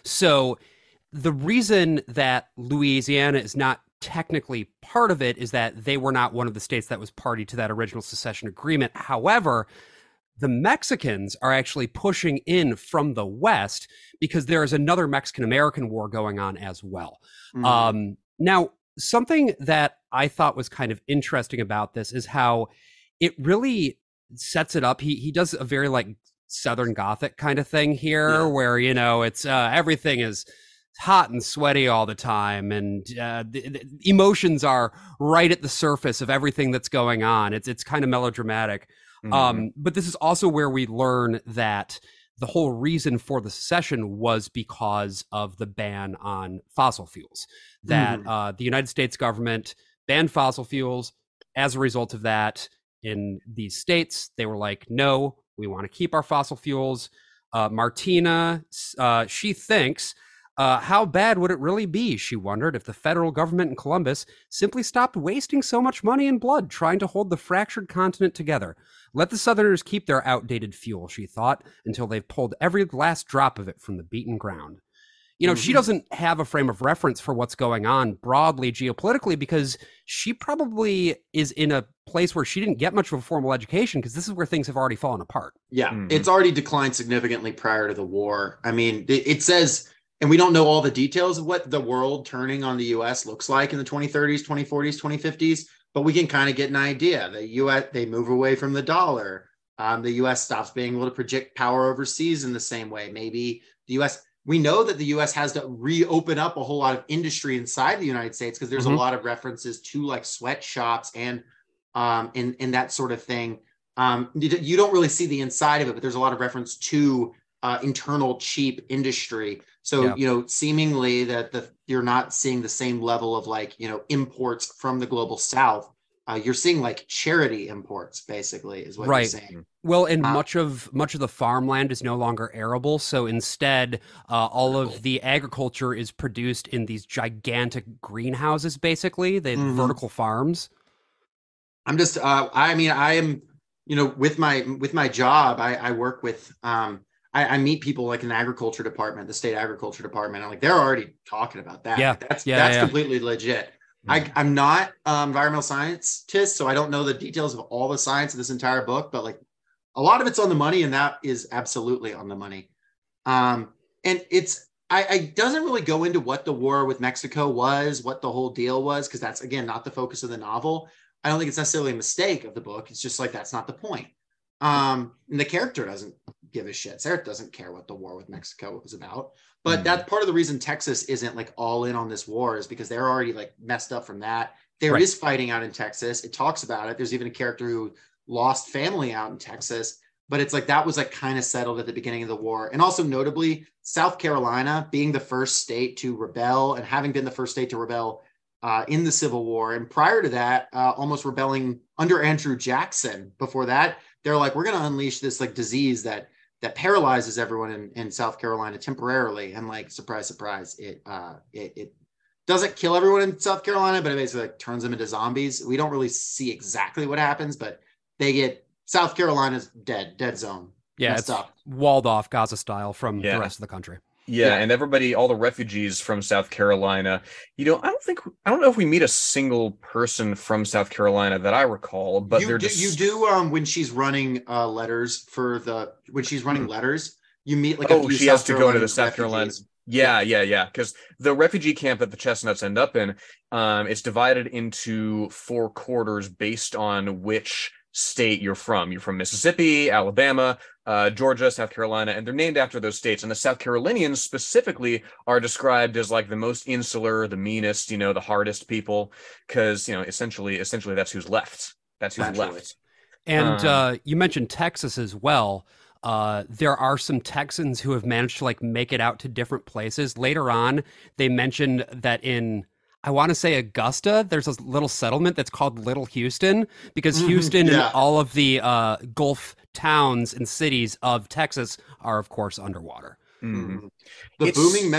So the reason that Louisiana is not technically part of it is that they were not one of the states that was party to that original secession agreement. However, the Mexicans are actually pushing in from the West because there is another Mexican-American war going on as well. Mm-hmm. Now, something that I thought was kind of interesting about this is how it really sets it up. He does a very like Southern Gothic kind of thing here, where, it's everything is hot and sweaty all the time, and the emotions are right at the surface of everything that's going on. It's kind of melodramatic. Mm-hmm. But this is also where we learn that the whole reason for the secession was because of the ban on fossil fuels, that the United States government banned fossil fuels. As a result of that, in these states, they were like, no, we want to keep our fossil fuels. Martina, she thinks, how bad would it really be, she wondered, if the federal government in Columbus simply stopped wasting so much money and blood trying to hold the fractured continent together. Let the Southerners keep their outdated fuel, she thought, until they've pulled every last drop of it from the beaten ground. She doesn't have a frame of reference for what's going on broadly geopolitically because she probably is in a place where she didn't get much of a formal education because this is where things have already fallen apart. Yeah, it's already declined significantly prior to the war. I mean, it says, and we don't know all the details of what the world turning on the U.S. looks like in the 2030s, 2040s, 2050s, but we can kind of get an idea. The U.S., they move away from the dollar. The U.S. stops being able to project power overseas in the same way. Maybe the U.S., we know that the U.S. has to reopen up a whole lot of industry inside the United States because there's a lot of references to like sweatshops and that sort of thing. You don't really see the inside of it, but there's a lot of reference to internal cheap industry. So, seemingly that you're not seeing the same level of like, imports from the global South. You're seeing like charity imports, basically, is what you're saying. Well, and much of the farmland is no longer arable. So instead, all of the agriculture is produced in these gigantic greenhouses, basically, vertical farms. I'm just, I am, with my job, I work with, I meet people like in the agriculture department, the state agriculture department. I'm like, they're already talking about that. Yeah. That's completely legit. I'm not environmental scientist, so I don't know the details of all the science of this entire book, but like a lot of it's on the money, and that is absolutely on the money. And I doesn't really go into what the war with Mexico was, what the whole deal was, because that's, again, not the focus of the novel. I don't think it's necessarily a mistake of the book. It's just like, that's not the point. And the character doesn't give a shit. Sarah doesn't care what the war with Mexico was about. But that's part of the reason Texas isn't like all in on this war, is because they're already like messed up from that. There is fighting out in Texas. It talks about it. There's even a character who lost family out in Texas, but it's like that was like kind of settled at the beginning of the war. And also notably, South Carolina being the first state to rebel, and having been the first state to rebel in the Civil War, and prior to that, almost rebelling under Andrew Jackson. Before that, they're like, we're going to unleash this like disease that paralyzes everyone in South Carolina temporarily. And like, surprise, surprise, it doesn't kill everyone in South Carolina, but it basically like turns them into zombies. We don't really see exactly what happens, but South Carolina's dead zone. Yeah, it's walled off Gaza style from the rest of the country. Yeah, and everybody, all the refugees from South Carolina, I don't know if we meet a single person from South Carolina that I recall, but you do when she's running letters letters, you meet like a few she has to go to the South Carolina. Yeah. Because the refugee camp that the Chestnuts end up in, it's divided into 4 quarters based on which state you're from. You're from Mississippi, Alabama, Georgia, South Carolina, and they're named after those states. And the South Carolinians specifically are described as like the most insular, the meanest, the hardest people, because essentially that's who's left. That's who's left. And you mentioned Texas as well. There are some Texans who have managed to like make it out to different places. Later on, they mentioned that in, I want to say, Augusta, there's a little settlement that's called Little Houston, because Houston and all of the Gulf towns and cities of Texas are, of course, underwater. Mm-hmm. The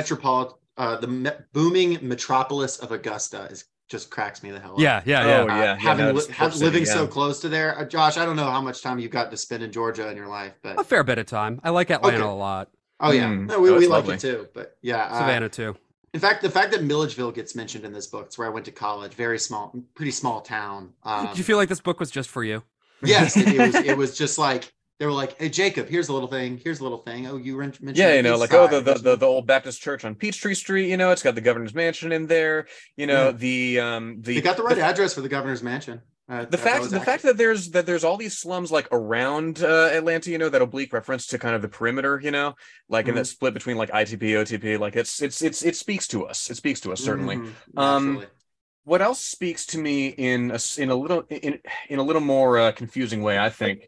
booming metropolis of Augusta just cracks me the hell up. Yeah. Living so close to there. Josh, I don't know how much time you've got to spend in Georgia in your life, but a fair bit of time. I like Atlanta a lot. Oh yeah, we like it too. But yeah, Savannah too. In fact, the fact that Milledgeville gets mentioned in this book, it's where I went to college. Very small, pretty small town. Did you feel like this book was just for you? Yes, it was just like they were like, "Hey, Jacob, here's a little thing. Here's a little thing. Oh, you mentioned the old Baptist church on Peachtree Street. It's got the governor's mansion in there. They got the right address for the governor's mansion. The fact that there's all these slums like around Atlanta, that oblique reference to kind of the perimeter, like in that split between like ITP, OTP, like it speaks to us. It speaks to us certainly. What else speaks to me in a little more confusing way, I think.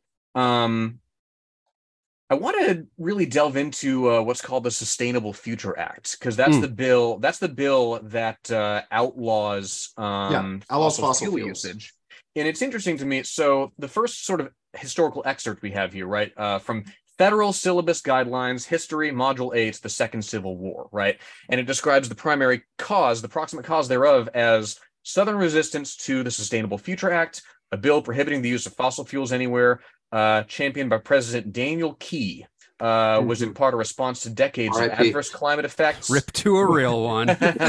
I want to really delve into what's called the Sustainable Future Act, because that's the bill that outlaws fossil fuel usage. And it's interesting to me. So the first sort of historical excerpt we have here, right, from Federal Syllabus Guidelines, History, Module 8, the Second Civil War, right? And it describes the primary cause, the proximate cause thereof, as Southern resistance to the Sustainable Future Act, a bill prohibiting the use of fossil fuels anywhere, championed by President Daniel Key, was in part a response to decades of adverse climate effects. Rip to a real one.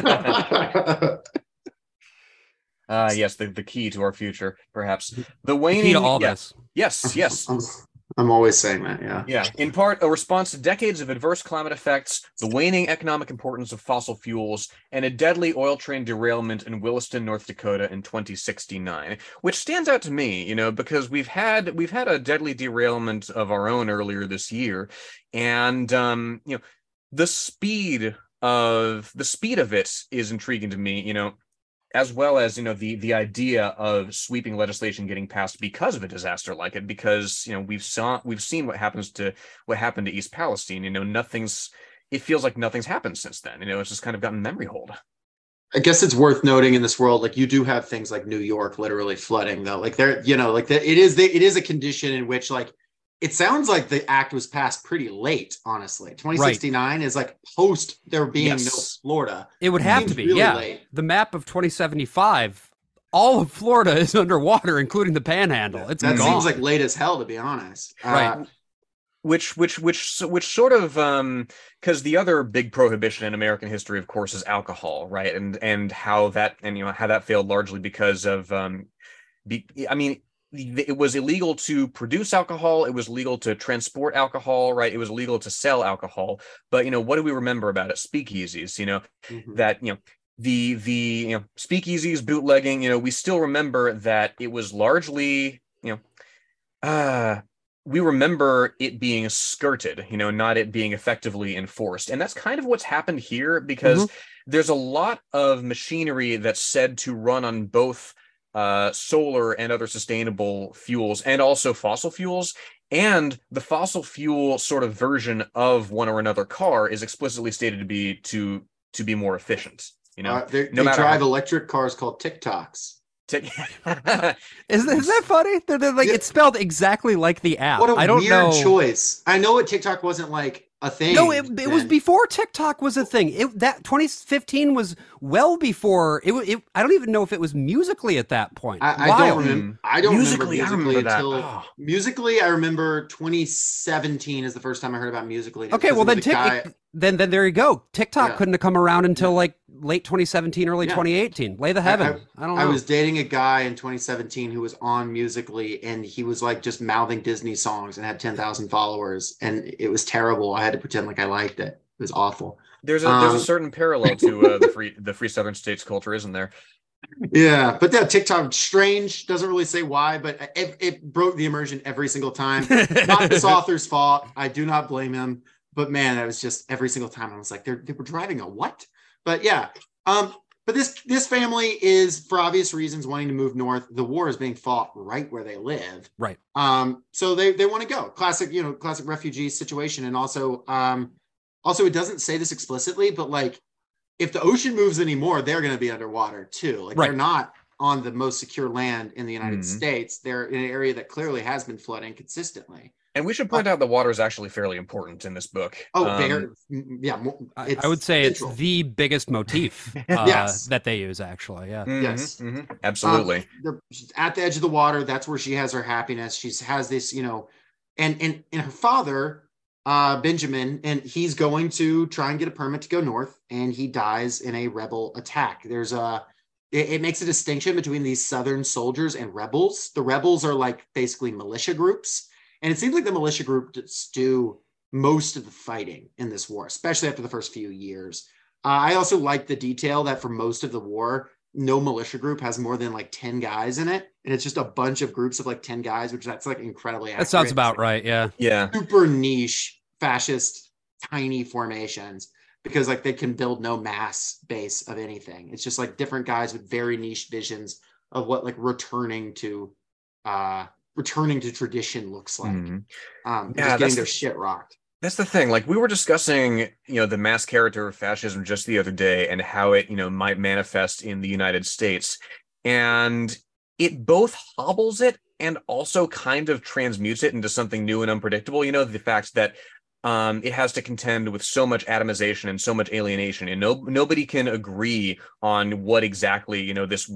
Yes, the key to our future, perhaps. The waning key to all this. Yes. I'm always saying that, yeah. Yeah, in part a response to decades of adverse climate effects, the waning economic importance of fossil fuels, and a deadly oil train derailment in Williston, North Dakota in 2069, which stands out to me, because we've had a deadly derailment of our own earlier this year, and the speed of it is intriguing to me, as well as the idea of sweeping legislation getting passed because of a disaster like it, because we've seen what happened to East Palestine. It feels like nothing's happened since then. It's just kind of gotten memory hold. I guess it's worth noting in this world, like you do have things like New York literally flooding, though. Like there, it is a condition in which like it sounds like the act was passed pretty late, honestly. 2069 is like post there being no Florida. It would have to be, really late. The map of 2075, all of Florida is underwater, including the Panhandle. It's that gone. Seems like late as hell, to be honest. Right. Which sort of because the other big prohibition in American history, of course, is alcohol, right? And how that failed largely because of it was illegal to produce alcohol. It was legal to transport alcohol, right? It was illegal to sell alcohol. But, what do we remember about it? Speakeasies, that, the speakeasies, bootlegging, we still remember that it was largely, we remember it being skirted, not it being effectively enforced. And that's kind of what's happened here, because there's a lot of machinery that's said to run on both solar and other sustainable fuels, and also fossil fuels. And the fossil fuel sort of version of one or another car is explicitly stated to be more efficient. They drive electric cars called TikToks. Isn't that funny? They're like, it's spelled exactly like the app. What a weird choice. I know what TikTok wasn't like a thing. No, it was before TikTok was a thing. That 2015 was well before it. I don't even know if it was Musical.ly at that point. I don't remember. I don't Musical.ly until Musical.ly. I remember 2017 is the first time I heard about Musical.ly. Okay, well then there you go. TikTok couldn't have come around until like late 2017, early 2018. Lay the heaven. I don't know. I was dating a guy in 2017 who was on Musical.ly, and he was like just mouthing Disney songs and had 10,000 followers, and it was terrible. I had to pretend like I liked it. It was awful. There's a certain parallel to the free Southern States culture, isn't there? Yeah, but that TikTok, strange, doesn't really say why, but it broke the immersion every single time. Not this author's fault. I do not blame him. But man, that was just every single time I was like, they were driving a what? But yeah, but this family is, for obvious reasons, wanting to move north. The war is being fought right where they live. Right. So they want to go. Classic refugee situation. And also it doesn't say this explicitly, but like if the ocean moves anymore, they're going to be underwater too. Like on the most secure land in the United States. They're in an area that clearly has been flooding consistently. And we should point out that water is actually fairly important in this book. I would say central. it's the biggest motif Yes. that they use, actually. Yeah. Yes. Absolutely. They're at the edge of the water. That's where she has her happiness. She has this, and her father, Benjamin, and he's going to try and get a permit to go north, and he dies in a rebel attack. There's it makes a distinction between these Southern soldiers and rebels. The rebels are like basically militia groups. And it seems like the militia groups do most of the fighting in this war, especially after the first few years. I also like the detail that for most of the war, no militia group has more than like 10 guys in it. And it's just a bunch of groups of like 10 guys, which that's like incredibly accurate. That sounds about right. Yeah. Yeah. Super niche, fascist, tiny formations because like they can build no mass base of anything. It's just like different guys with very niche visions of what like returning to tradition looks like. Just getting their shit rocked. That's the thing. Like we were discussing, the mass character of fascism just the other day and how it, might manifest in the United States. And it both hobbles it and also kind of transmutes it into something new and unpredictable. The fact that it has to contend with so much atomization and so much alienation, and nobody can agree on what exactly this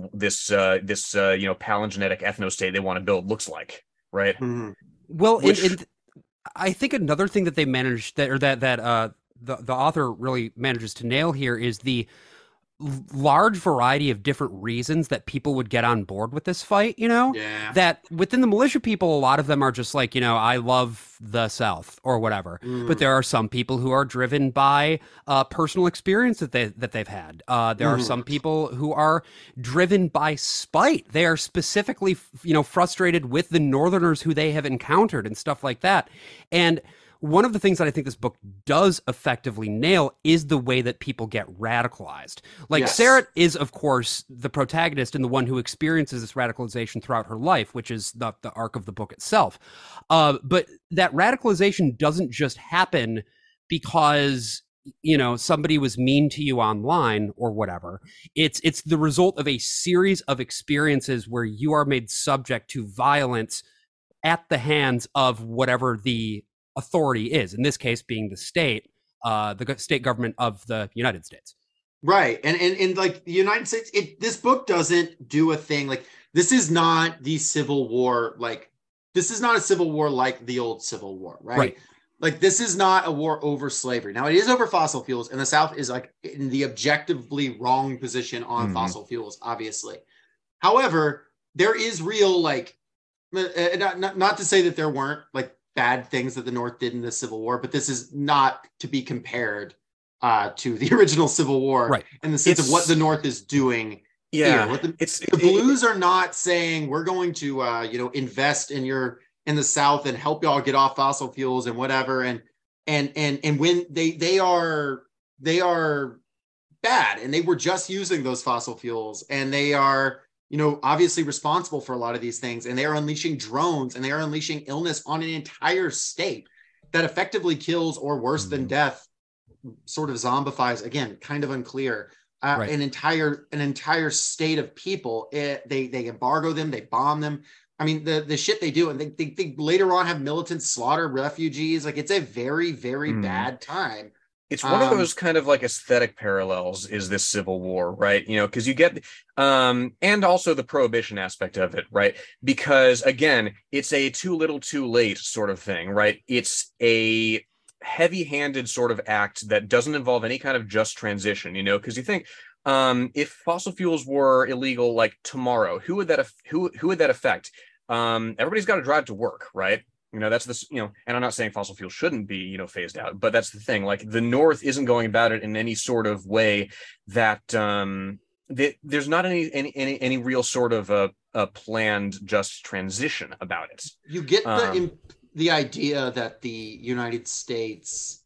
palingenetic ethnostate they want to build looks like, right? Mm-hmm. Well, I think another thing that they managed that the author really manages to nail here is the large variety of different reasons that people would get on board with this fight, that within the militia people, a lot of them are just like, I love the South or whatever. But there are some people who are driven by personal experience that they've had. There are some people who are driven by spite. They are specifically, frustrated with the Northerners who they have encountered and stuff like that. And one of the things that I think this book does effectively nail is the way that people get radicalized. Like Sarah is, of course, the protagonist and the one who experiences this radicalization throughout her life, which is the arc of the book itself. But that radicalization doesn't just happen because somebody was mean to you online or whatever. It's the result of a series of experiences where you are made subject to violence at the hands of whatever the authority is, in this case being the state government of the United States. Right. And like the United States, this book doesn't do a thing like this is not the Civil War. Like this is not a civil war like the old Civil War, right? Like this is not a war over slavery. Now it is over fossil fuels, and the South is like in the objectively wrong position on fossil fuels, obviously. However, there is real like not to say that there weren't like bad things that the North did in the Civil War, but this is not to be compared to the original Civil War in the sense of what the North is doing. Yeah, here. The Blues are not saying we're going to invest in the South and help y'all get off fossil fuels and whatever. And when they are bad and they were just using those fossil fuels and they are obviously responsible for a lot of these things, and they are unleashing drones and they are unleashing illness on an entire state that effectively kills or worse than death, sort of zombifies, again, kind of unclear, an entire state of people. They embargo them, they bomb them. I mean, the shit they do, and they later on have militants slaughter refugees. Like it's a very, very bad time. It's one of those kind of like aesthetic parallels is this Civil War, right? Because you get, and also the prohibition aspect of it, right? Because again, it's a too little too late sort of thing, right? It's a heavy-handed sort of act that doesn't involve any kind of just transition, because you think, if fossil fuels were illegal like tomorrow, who would that affect? Everybody's got to drive to work, right? That's this, and I'm not saying fossil fuels shouldn't be, phased out, but that's the thing. Like the North isn't going about it in any sort of way that there's not any real sort of a planned just transition about it. You get the idea that the United States,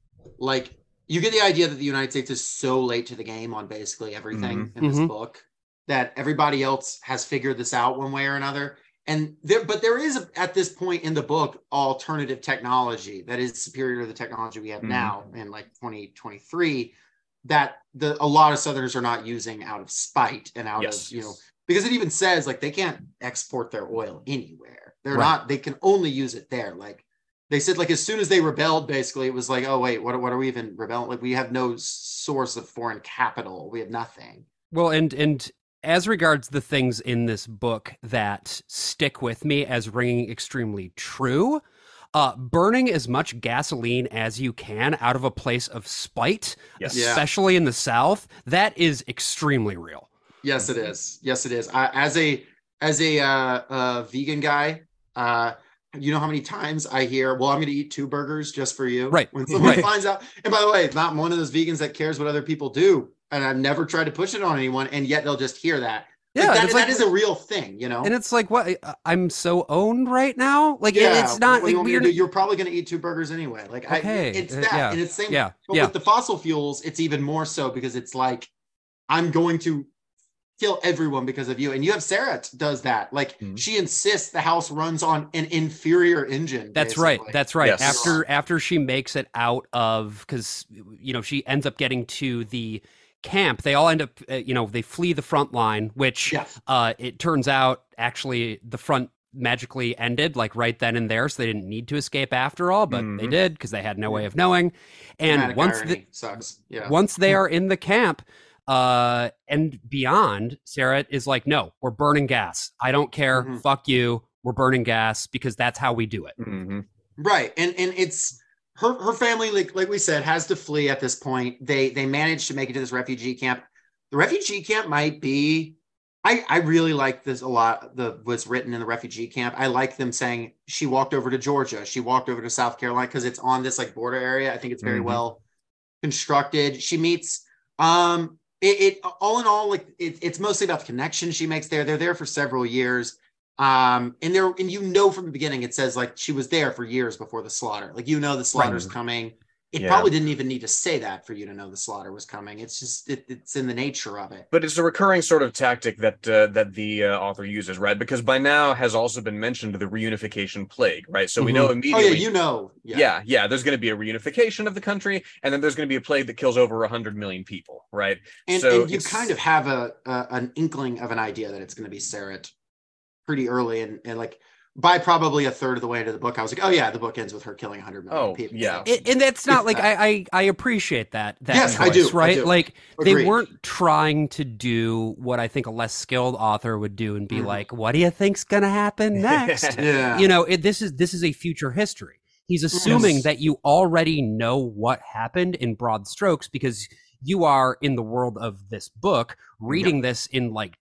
is so late to the game on basically everything in this book that everybody else has figured this out one way or another. And there is at this point in the book alternative technology that is superior to the technology we have now in like 2023 that a lot of Southerners are not using out of spite and out of because it even says like they can't export their oil anywhere. They're Right. not, they can only use it there. Like they said, like as soon as they rebelled, basically it was like, oh wait, what are we even rebelling? Like we have no source of foreign capital. We have nothing. Well, and as regards the things in this book that stick with me as ringing extremely true, burning as much gasoline as you can out of a place of spite, Yes. Yeah. especially in the South, that is extremely real. Yes, it is. Yes, it is. As a vegan guy, you know how many times I hear, "Well, I'm going to eat 2 burgers just for you." Right. When someone Right. finds out, and by the way, not one of those vegans that cares what other people do, and I've never tried to push it on anyone, and yet they'll just hear that. Yeah, Like, it's like- that is a real thing, you know. And it's like, what? I'm so owned right now. Like Yeah, it's not what do you like want me to we're do? You're probably going to eat 2 burgers anyway. Like, Okay, it's that, yeah, and it's same. yeah, But yeah. with the fossil fuels, it's even more so because it's like, I'm going to kill everyone because of you. And you have Sarah does that. Like Mhm. she insists the house runs on an inferior engine. That's right. basically. That's right. Yes. After she makes it out of, because she ends up getting to the camp. They all end up, they flee the front line, which Yes. it turns out actually the front magically ended like right then and there, so they didn't need to escape after all, but they Mhm. did because they had no way of knowing. And Dramatic once irony sucks. Yeah. once they are in the camp and beyond, Sarah is like, no, we're burning gas. I don't care. Mhm. Fuck you. We're burning gas because that's how we do it. Mhm. Right. And it's her family, like we said, has to flee at this point. They managed to make it to this refugee camp. The refugee camp might be, I really like this a lot, what's written in the refugee camp. I like them saying she walked over to Georgia, she walked over to South Carolina, because it's on this like border area. I think it's very Mhm. well constructed. She meets it all in all, like it's mostly about the connection she makes there. They're there for several years. And from the beginning it says like she was there for years before the slaughter. Like the slaughter's coming. It Yeah. probably didn't even need to say that for you to know the slaughter was coming. It's just it's in the nature of it. But it's a recurring sort of tactic that the author uses, right? Because by now has also been mentioned the reunification plague, right? So we know Oh immediately. yeah, Yeah, there's going to be a reunification of the country, and then there's going to be a plague that kills over 100 million people, right? And you it's- kind of have an inkling of an idea that it's going to be Sarah pretty early, and like by probably a third of the way into the book, I was like, oh yeah, the book ends with her killing 100 million Oh, people. yeah. So, And that's not If like that. I appreciate that Yes, choice, I do, I right? do. Like Agreed. they weren't trying to do what I think a less skilled author would do and be Mhm. like, what do you think's gonna happen next? yeah, This is a future history. He's assuming Yes. that you already know what happened in broad strokes because you are in the world of this book reading this in like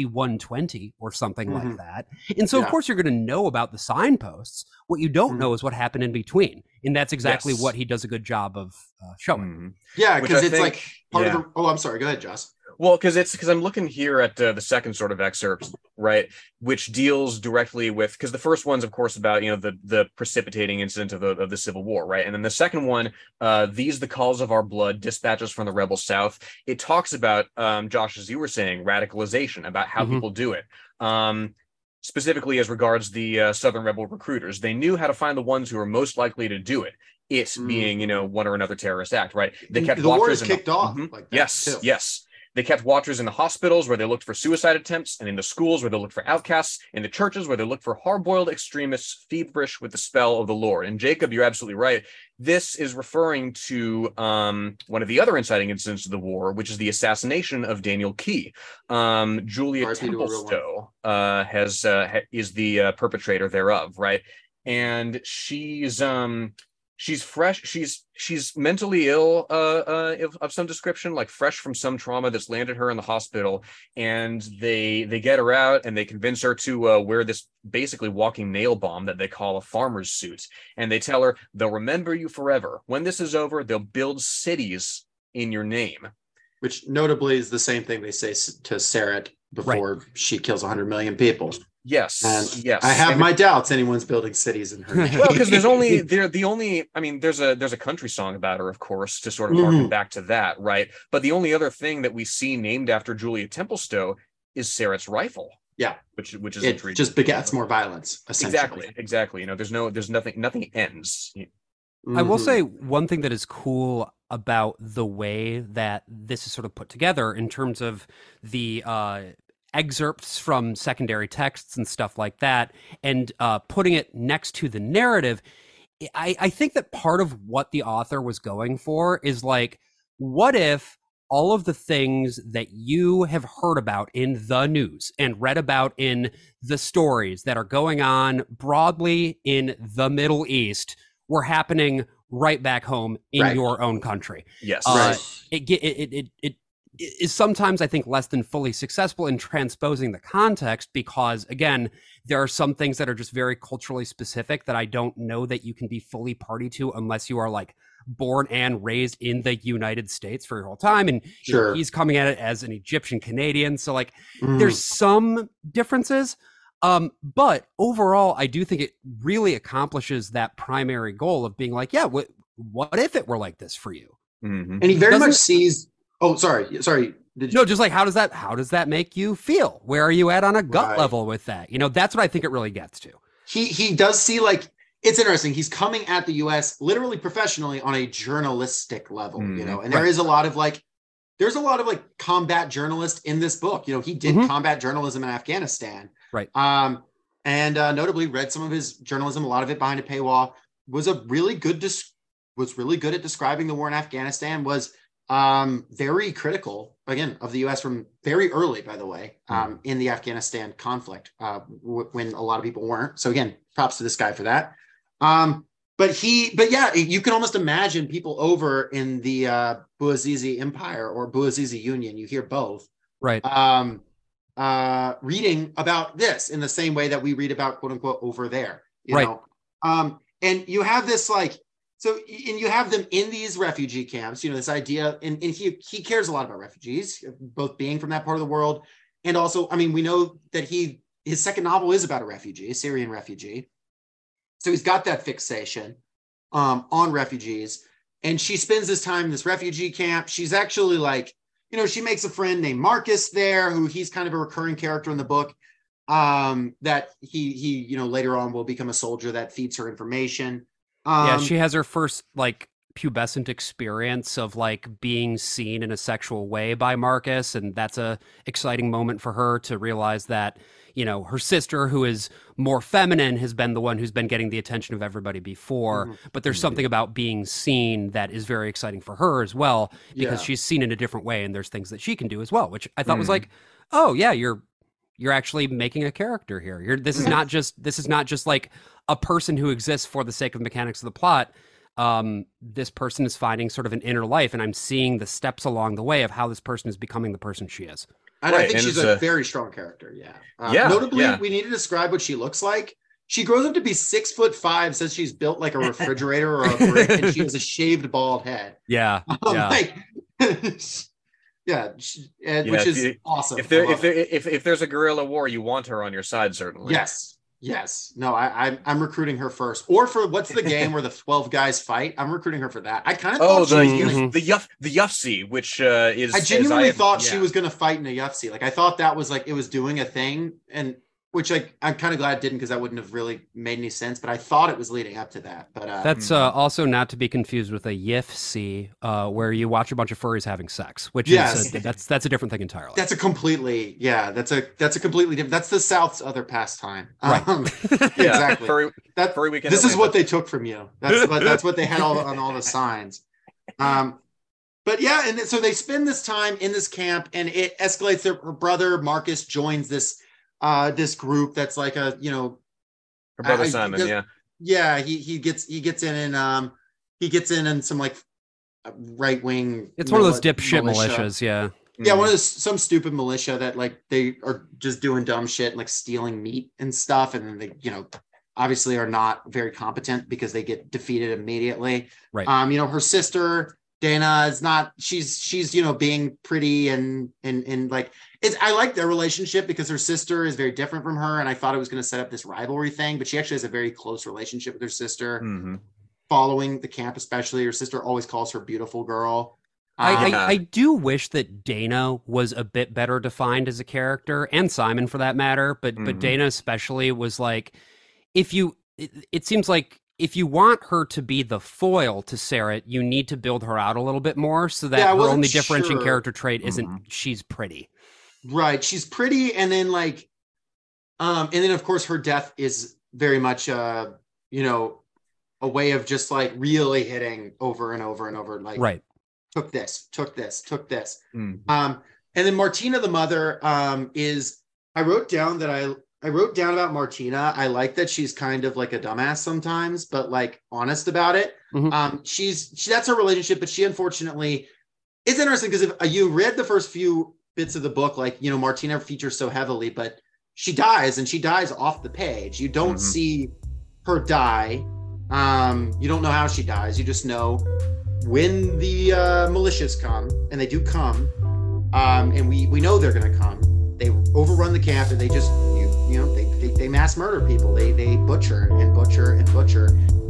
2120 or something like Mhm. that. And so of Yeah. course you're going to know about the signposts. What you don't Mhm. know is what happened in between. And that's exactly Yes. what he does a good job of showing. Mhm. yeah, Which because I it's think- like part yeah. of the. Oh, I'm sorry. Go ahead, Joss. Well, because I'm looking here at the second sort of excerpt, right, which deals directly with, because the first one's of course about the precipitating incident of the Civil War, right, and then the second one, these the calls of our blood, dispatches from the rebel South. It talks about Josh, as you were saying, radicalization, about how Mhm. people do it. Specifically as regards the Southern rebel recruiters, they knew how to find the ones who were most likely to do it. It being one or another terrorist act, right? They kept The war watchers is in kicked off Mhm. like that, Yes, too. yes. They kept watchers in the hospitals where they looked for suicide attempts, and in the schools where they looked for outcasts, in the churches where they looked for hard-boiled extremists feverish with the spell of the Lord. And Jacob, you're absolutely right. This is referring to one of the other inciting incidents of the war, which is the assassination of Daniel Key. Julia R.I.P. to a real one. Templestowe is the perpetrator thereof, right? And she's fresh. She's mentally ill of some description, like fresh from some trauma that's landed her in the hospital. And they get her out and they convince her to wear this basically walking nail bomb that they call a farmer's suit. And they tell her they'll remember you forever. When this is over, they'll build cities in your name. Which notably is the same thing they say to Sarah before she kills 100 million people. Yes, And yes. I have And my doubts anyone's building cities in her name. well, because there's a country song about her, of course, to sort of harken back to that, right? But the only other thing that we see named after Julia Templestowe is Sarah's rifle. Yeah. Which is It intriguing. just begets more violence, essentially. Exactly. There's nothing ends. I will Mhm. say one thing that is cool about the way that this is sort of put together in terms of the excerpts from secondary texts and stuff like that, and putting it next to the narrative, I think that part of what the author was going for is like, what if all of the things that you have heard about in the news and read about in the stories that are going on broadly in the Middle East were happening right back home in your own country? Yes. It is sometimes, I think, less than fully successful in transposing the context because, again, there are some things that are just very culturally specific that I don't know that you can be fully party to unless you are like born and raised in the United States for your whole time. And you know, he's coming at it as an Egyptian Canadian. So like there's some differences. But overall, I do think it really accomplishes that primary goal of being like, yeah, what if it were like this for you? And he very much sees, sorry. No, just like, how does that make you feel? Where are you at on a gut level with that? You know, that's what I think it really gets to. He does see, like, it's interesting. He's coming at the U.S. literally professionally on a journalistic level, you know, and there's a lot of like combat journalists in this book. You know, he did combat journalism in Afghanistan. Right. And notably read some of his journalism, a lot of it behind a paywall, was really good at describing the war in Afghanistan, was very critical, again, of the U.S. from very early, by the way, in the Afghanistan conflict, when a lot of people weren't. So again, props to this guy for that. But yeah, you can almost imagine people over in the Bouazizi Empire or Bouazizi Union, you hear both, right? Reading about this in the same way that we read about, quote unquote, over there, you know? And you have this like, so, and you have them in these refugee camps, you know, this idea, and he cares a lot about refugees, both being from that part of the world. And also, I mean, we know that his second novel is about a Syrian refugee. So he's got that fixation on refugees. And she spends this time in this refugee camp. She's actually like, you know, she makes a friend named Marcus there, who he's kind of a recurring character in the book, that he, you know, later on will become a soldier that feeds her information. Yeah, she has her first like pubescent experience of like being seen in a sexual way by Marcus, and that's a exciting moment for her to realize that, you know, her sister, who is more feminine, has been the one who's been getting the attention of everybody before. But there's something about being seen that is very exciting for her as well, because she's seen in a different way, and there's things that she can do as well, which I thought was like, oh yeah, you're actually making a character here. This is not just like a person who exists for the sake of mechanics of the plot. This person is finding sort of an inner life, and I'm seeing the steps along the way of how this person is becoming the person she is. And I think she's a very strong character. Notably, we need to describe what she looks like. She grows up to be 6'5", says she's built like a refrigerator or a brick, and she has a shaved bald head. Which is awesome. If there's a guerrilla war, you want her on your side, certainly. Yes. No, I'm recruiting her first. Or for what's the game where the 12 guys fight? I'm recruiting her for that. I kind of thought she was gonna the Yufsi, which is I genuinely thought she was gonna fight in a Yufsi. Like I thought that was like it was doing a thing, and which like I'm kind of glad it didn't, because that wouldn't have really made any sense. But I thought it was leading up to that. But that's also not to be confused with a Yifsi, where you watch a bunch of furries having sex, which is that's a different thing entirely. That's a completely different. That's the South's other pastime. Right. Exactly. Furry weekend. This is what they took from you. That's what they had on all the signs. But yeah, and so they spend this time in this camp, and it escalates. Her brother Marcus joins this group that's like a, you know, her brother Simon, he gets in some like right wing. It's one of those dipshit militias, one of those some stupid militia that like they are just doing dumb shit and like stealing meat and stuff, and then they, you know, obviously are not very competent because they get defeated immediately. Right. You know, her sister Dana is not. She's you know, being pretty and like. I like their relationship because her sister is very different from her, and I thought it was going to set up this rivalry thing, but she actually has a very close relationship with her sister. Following the camp, especially, her sister always calls her beautiful girl. I do wish that Dana was a bit better defined as a character, and Simon for that matter, but Dana especially was like, it seems like if you want her to be the foil to Sarah, you need to build her out a little bit more so that her only differentiating character trait isn't she's pretty. Right. She's pretty. And then and then of course her death is very much, you know, a way of just like really hitting over and over and over. Like, Right. took this. Mhm. And then Martina, the mother, is, I wrote down about Martina. I like that she's kind of like a dumbass sometimes, but like honest about it. Mhm. That's her relationship, but she unfortunately, it's interesting because if you read the first few bits of the book, like, you know, Martina features so heavily, but she dies, and she dies off the page. You don't see her die. You don't know how she dies. You just know when the militias come, and they do come, and we know they're going to come. They overrun the camp, and they just they mass murder people. They butcher and butcher and butcher,